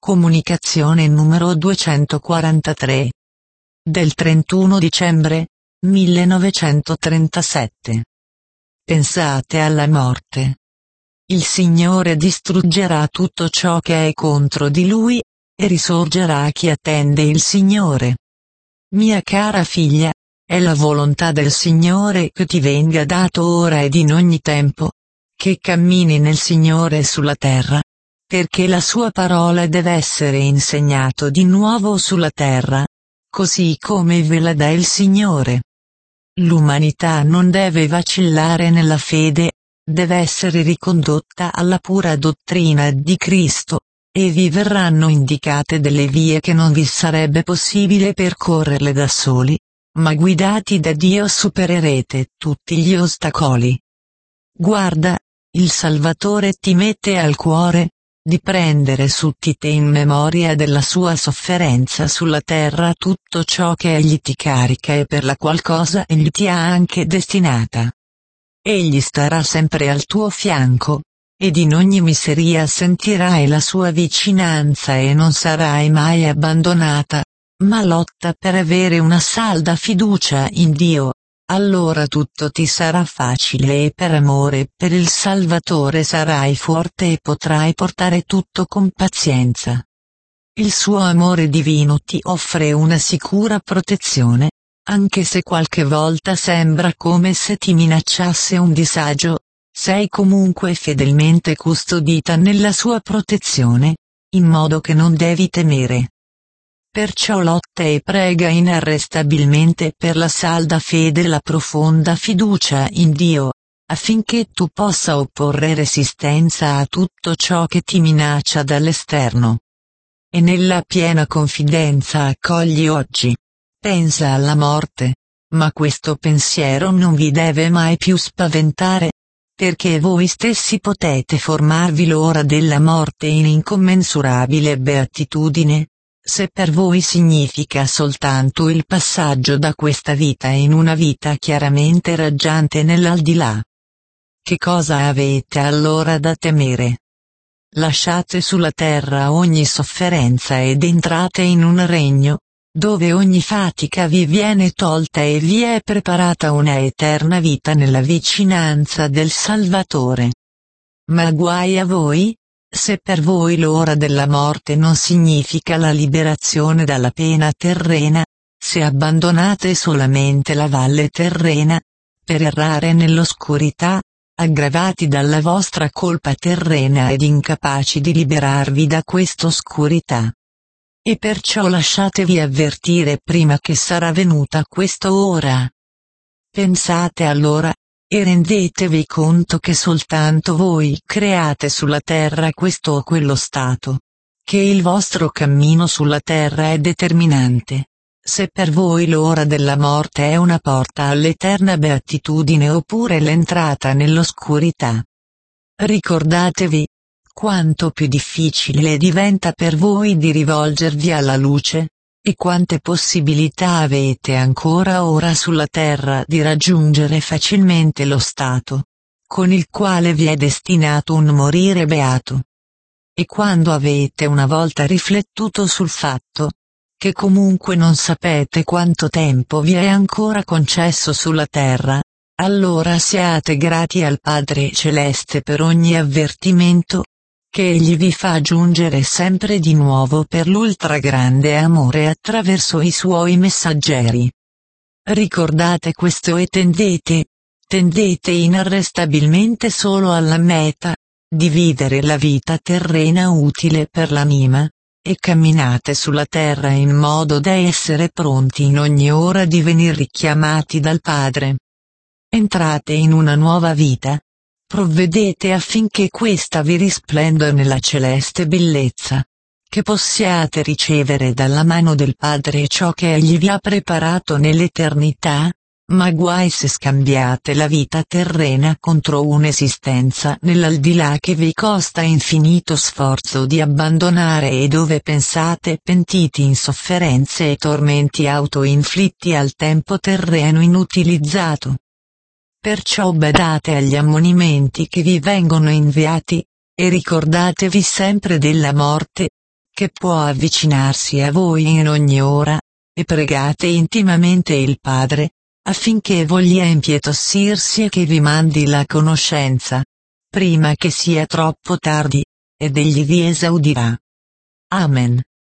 Comunicazione numero 243. Del 31 dicembre 1937. Pensate alla morte. Il Signore distruggerà tutto ciò che è contro di Lui, e risorgerà chi attende il Signore. Mia cara figlia, è la volontà del Signore che ti venga dato ora ed in ogni tempo, che cammini nel Signore sulla terra, perché la sua parola deve essere insegnato di nuovo sulla terra, così come ve la dà il Signore. L'umanità non deve vacillare nella fede, deve essere ricondotta alla pura dottrina di Cristo, e vi verranno indicate delle vie che non vi sarebbe possibile percorrerle da soli, ma guidati da Dio supererete tutti gli ostacoli. Guarda, il Salvatore ti mette al cuore di prendere su di te in memoria della sua sofferenza sulla terra tutto ciò che egli ti carica e per la qual cosa egli ti ha anche destinata. Egli starà sempre al tuo fianco, ed in ogni miseria sentirai la sua vicinanza e non sarai mai abbandonata, ma lotta per avere una salda fiducia in Dio. Allora tutto ti sarà facile e per amore per il Salvatore sarai forte e potrai portare tutto con pazienza. Il suo amore divino ti offre una sicura protezione, anche se qualche volta sembra come se ti minacciasse un disagio, sei comunque fedelmente custodita nella sua protezione, in modo che non devi temere. Perciò lotta e prega inarrestabilmente per la salda fede e la profonda fiducia in Dio, affinché tu possa opporre resistenza a tutto ciò che ti minaccia dall'esterno. E nella piena confidenza accogli oggi. Pensa alla morte, ma questo pensiero non vi deve mai più spaventare, perché voi stessi potete formarvi l'ora della morte in incommensurabile beatitudine. Se per voi significa soltanto il passaggio da questa vita in una vita chiaramente raggiante nell'aldilà. Che cosa avete allora da temere? Lasciate sulla terra ogni sofferenza ed entrate in un regno, dove ogni fatica vi viene tolta e vi è preparata una eterna vita nella vicinanza del Salvatore. Ma guai a voi, se per voi l'ora della morte non significa la liberazione dalla pena terrena, se abbandonate solamente la valle terrena, per errare nell'oscurità, aggravati dalla vostra colpa terrena ed incapaci di liberarvi da quest'oscurità. E perciò lasciatevi avvertire prima che sarà venuta questa ora. Pensate allora, e rendetevi conto che soltanto voi create sulla terra questo o quello stato, che il vostro cammino sulla terra è determinante, se per voi l'ora della morte è una porta all'eterna beatitudine oppure l'entrata nell'oscurità. Ricordatevi, quanto più difficile diventa per voi di rivolgervi alla luce, e quante possibilità avete ancora ora sulla terra di raggiungere facilmente lo stato, con il quale vi è destinato un morire beato. E quando avete una volta riflettuto sul fatto, che comunque non sapete quanto tempo vi è ancora concesso sulla terra, allora siate grati al Padre Celeste per ogni avvertimento, che egli vi fa giungere sempre di nuovo per l'ultragrande amore attraverso i suoi messaggeri. Ricordate questo e tendete inarrestabilmente solo alla meta, di vivere la vita terrena utile per l'anima, e camminate sulla terra in modo da essere pronti in ogni ora di venir richiamati dal Padre. Entrate in una nuova vita. Provvedete affinché questa vi risplenda nella celeste bellezza, che possiate ricevere dalla mano del Padre ciò che egli vi ha preparato nell'eternità, ma guai se scambiate la vita terrena contro un'esistenza nell'aldilà che vi costa infinito sforzo di abbandonare e dove pensate pentiti in sofferenze e tormenti autoinflitti al tempo terreno inutilizzato. Perciò badate agli ammonimenti che vi vengono inviati, e ricordatevi sempre della morte, che può avvicinarsi a voi in ogni ora, e pregate intimamente il Padre, affinché voglia impietosirsi e che vi mandi la conoscenza, prima che sia troppo tardi, ed egli vi esaudirà. Amen.